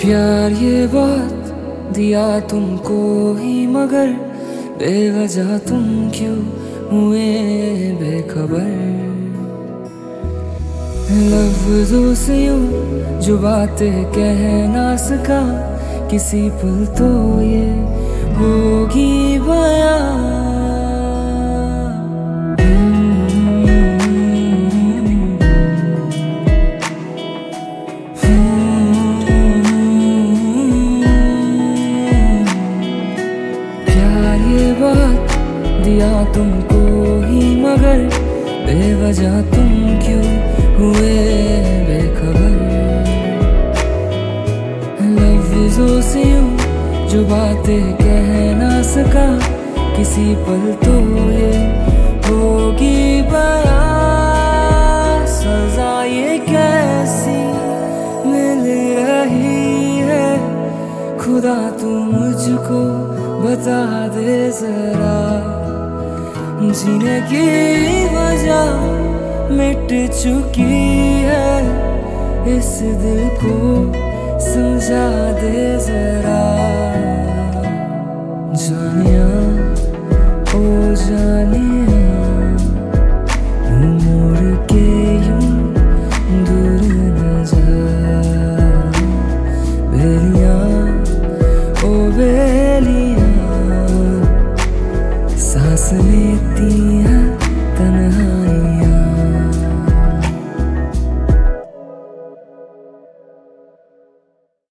प्यार ये बात दिया तुमको ही, मगर बेवजह तुम क्यों हुए बेखबर। लफ्जों से यूं जो बातें कह ना सका, किसी पल तो ये होगी बयां। प्यार ये बात दिया तुमको ही, मगर बेवजह तुम क्यों हुए बेखबर। लफ्जों से यूं जो बातें कह ना सका, किसी पल तो ये होगी बयां। सजा ये कैसी मिल रही है, खुदा तू मुझको बता दे जरा। जीने की वजह मिट चुकी है, इस दिल को समझा दे जरा। जानिया ओ जानिया।